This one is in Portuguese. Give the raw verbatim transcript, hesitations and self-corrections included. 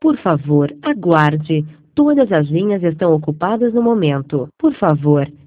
Por favor, aguarde. Todas as linhas estão ocupadas no momento. Por favor,